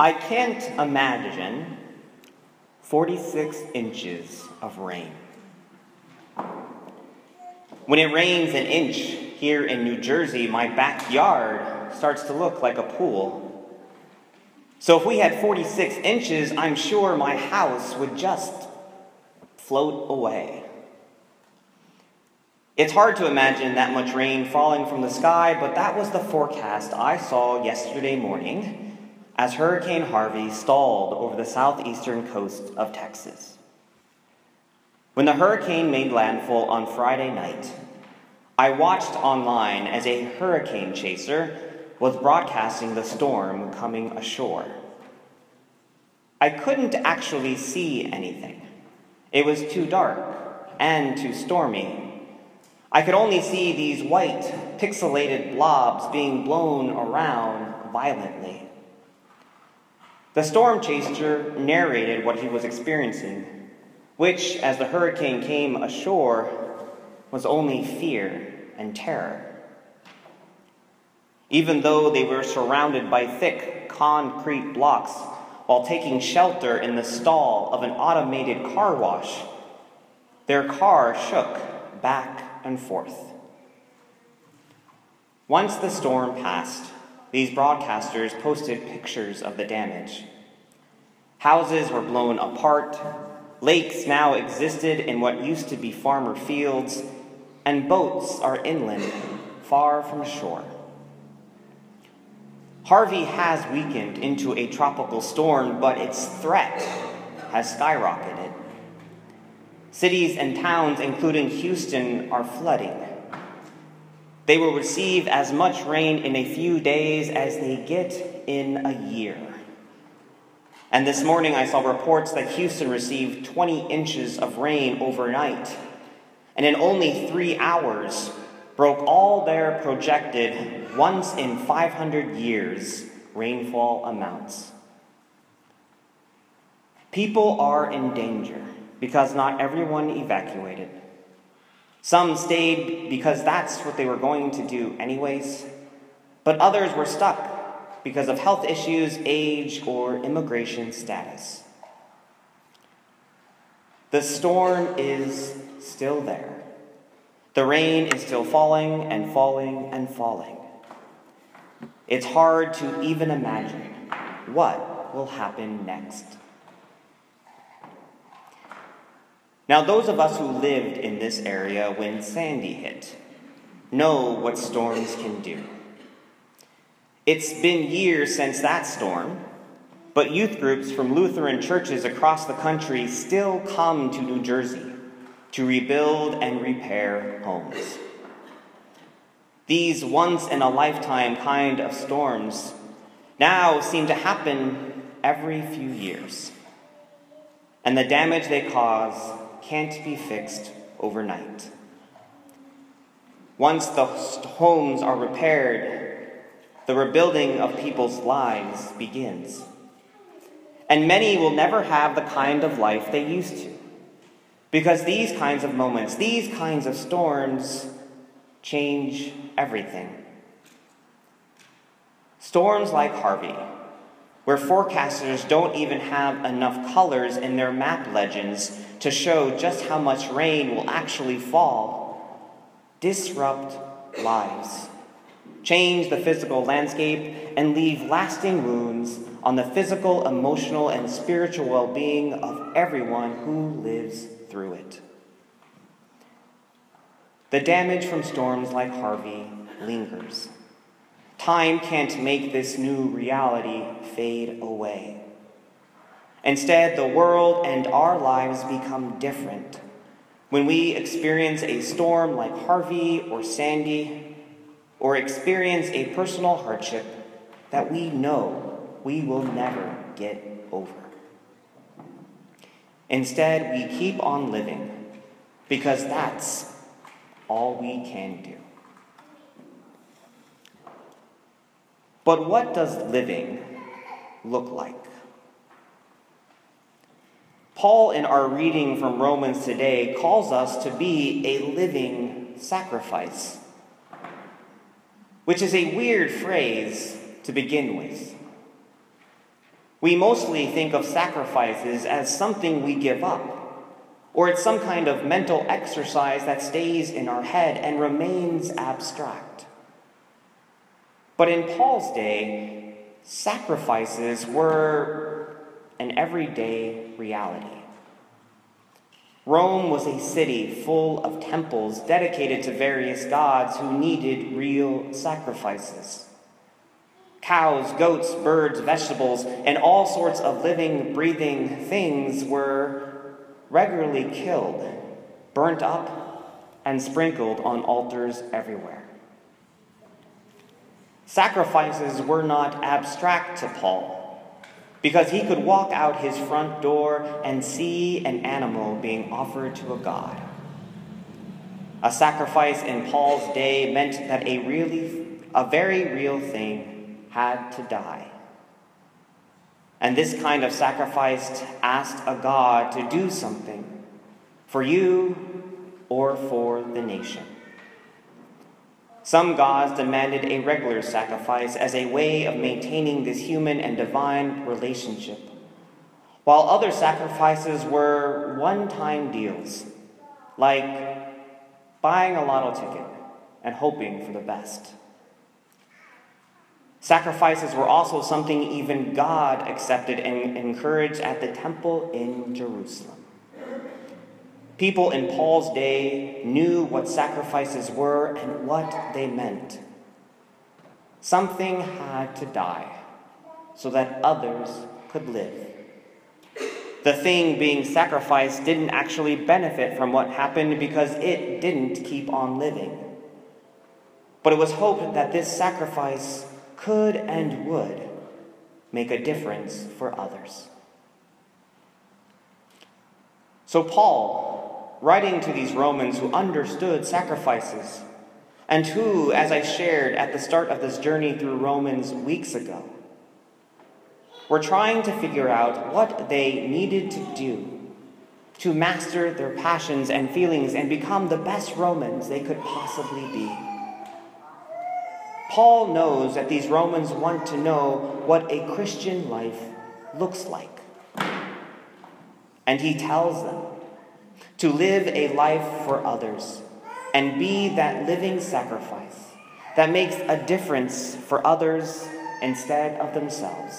I can't imagine 46 inches of rain. When it rains an inch here in New Jersey, my backyard starts to look like a pool. So if we had 46 inches, I'm sure my house would just float away. It's hard to imagine that much rain falling from the sky, but that was the forecast I saw yesterday morning as Hurricane Harvey stalled over the southeastern coast of Texas. When the hurricane made landfall on Friday night, I watched online as a hurricane chaser was broadcasting the storm coming ashore. I couldn't actually see anything. It was too dark and too stormy. I could only see these white, pixelated blobs being blown around violently. The storm chaser narrated what he was experiencing, which, as the hurricane came ashore, was only fear and terror. Even though they were surrounded by thick concrete blocks while taking shelter in the stall of an automated car wash, their car shook back and forth. Once the storm passed, these broadcasters posted pictures of the damage. Houses were blown apart, lakes now existed in what used to be farmer fields, and boats are inland, far from shore. Harvey has weakened into a tropical storm, but its threat has skyrocketed. Cities and towns, including Houston, are flooding. They will receive as much rain in a few days as they get in a year. And this morning I saw reports that Houston received 20 inches of rain overnight, and in only 3 hours broke all their projected once in 500 years rainfall amounts. People are in danger because not everyone evacuated. Some stayed because that's what they were going to do anyways, but others were stuck because of health issues, age, or immigration status. The storm is still there. The rain is still falling and falling and falling. It's hard to even imagine what will happen next. Now, those of us who lived in this area when Sandy hit know what storms can do. It's been years since that storm, but youth groups from Lutheran churches across the country still come to New Jersey to rebuild and repair homes. These once-in-a-lifetime kind of storms now seem to happen every few years, and the damage they cause can't be fixed overnight. Once the homes are repaired, the rebuilding of people's lives begins. And many will never have the kind of life they used to, because these kinds of moments, these kinds of storms, change everything. Storms like Harvey, where forecasters don't even have enough colors in their map legends to show just how much rain will actually fall, disrupt lives, change the physical landscape, and leave lasting wounds on the physical, emotional, and spiritual well-being of everyone who lives through it. The damage from storms like Harvey lingers. Time can't make this new reality fade away. Instead, the world and our lives become different when we experience a storm like Harvey or Sandy, or experience a personal hardship that we know we will never get over. Instead, we keep on living because that's all we can do. But what does living look like? Paul, in our reading from Romans today, calls us to be a living sacrifice, which is a weird phrase to begin with. We mostly think of sacrifices as something we give up, or it's some kind of mental exercise that stays in our head and remains abstract. But in Paul's day, sacrifices were an everyday reality. Rome was a city full of temples dedicated to various gods who needed real sacrifices. Cows, goats, birds, vegetables, and all sorts of living, breathing things were regularly killed, burnt up, and sprinkled on altars everywhere. Sacrifices were not abstract to Paul, because he could walk out his front door and see an animal being offered to a god. A sacrifice in Paul's day meant that a very real thing had to die. And this kind of sacrifice asked a god to do something for you or for the nation. Some gods demanded a regular sacrifice as a way of maintaining this human and divine relationship, while other sacrifices were one-time deals, like buying a lotto ticket and hoping for the best. Sacrifices were also something even God accepted and encouraged at the temple in Jerusalem. People in Paul's day knew what sacrifices were and what they meant. Something had to die so that others could live. The thing being sacrificed didn't actually benefit from what happened because it didn't keep on living. But it was hoped that this sacrifice could and would make a difference for others. So Paul, writing to these Romans who understood sacrifices, and who, as I shared at the start of this journey through Romans weeks ago, were trying to figure out what they needed to do to master their passions and feelings and become the best Romans they could possibly be. Paul knows that these Romans want to know what a Christian life looks like. And he tells them to live a life for others and be that living sacrifice that makes a difference for others instead of themselves.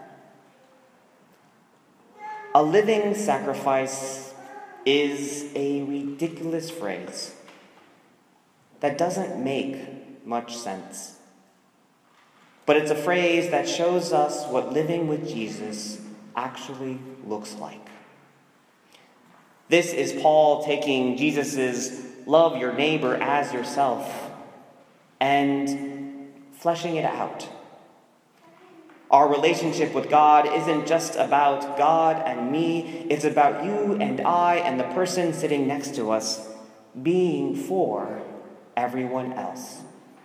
A living sacrifice is a ridiculous phrase that doesn't make much sense. But it's a phrase that shows us what living with Jesus actually looks like. This is Paul taking Jesus' love your neighbor as yourself and fleshing it out. Our relationship with God isn't just about God and me, it's about you and I and the person sitting next to us being for everyone else.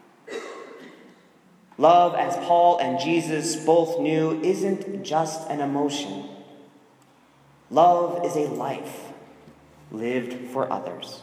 Love, as Paul and Jesus both knew, isn't just an emotion. Love is a life lived for others.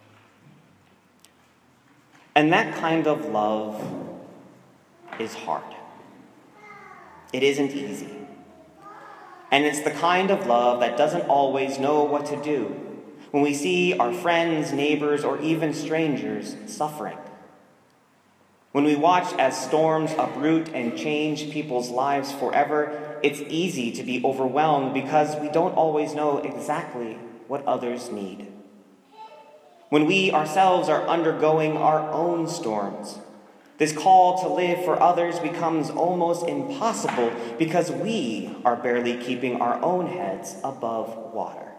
And that kind of love is hard. It isn't easy. And it's the kind of love that doesn't always know what to do when we see our friends, neighbors, or even strangers suffering. When we watch as storms uproot and change people's lives forever, it's easy to be overwhelmed because we don't always know exactly what others need. When we ourselves are undergoing our own storms, this call to live for others becomes almost impossible because we are barely keeping our own heads above water.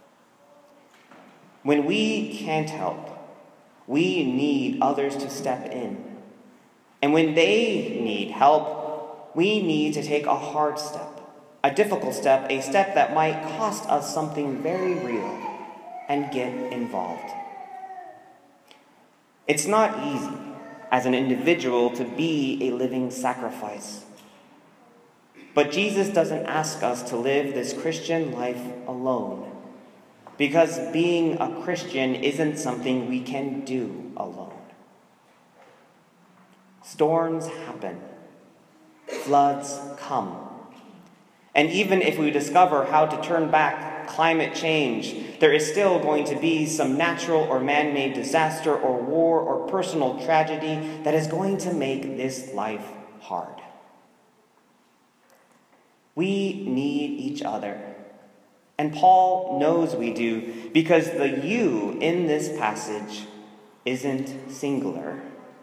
When we can't help, we need others to step in. And when they need help, we need to take a hard step, a difficult step, a step that might cost us something very real, and get involved. It's not easy as an individual to be a living sacrifice. But Jesus doesn't ask us to live this Christian life alone, because being a Christian isn't something we can do alone. Storms happen. Floods come. And even if we discover how to turn back climate change, there is still going to be some natural or man-made disaster or war or personal tragedy that is going to make this life hard. We need each other. And Paul knows we do, because the you in this passage isn't singular.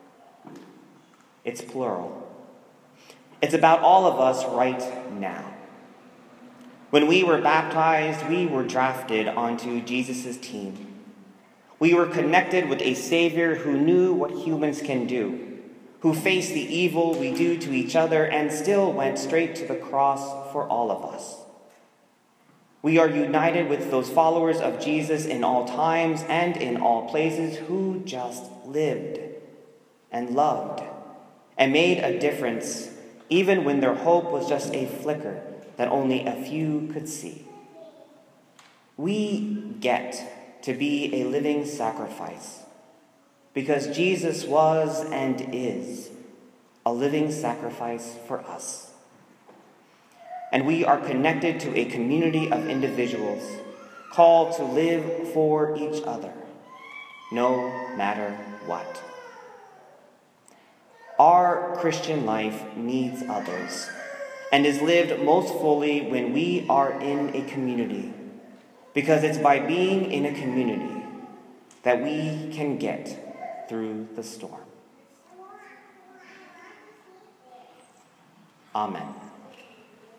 It's plural. It's about all of us right now. When we were baptized, we were drafted onto Jesus' team. We were connected with a Savior who knew what humans can do, who faced the evil we do to each other and still went straight to the cross for all of us. We are united with those followers of Jesus in all times and in all places who just lived and loved and made a difference, even when their hope was just a flicker that only a few could see. We get to be a living sacrifice because Jesus was and is a living sacrifice for us. And we are connected to a community of individuals called to live for each other, no matter what. Our Christian life needs others and is lived most fully when we are in a community, because it's by being in a community that we can get through the storm. Amen.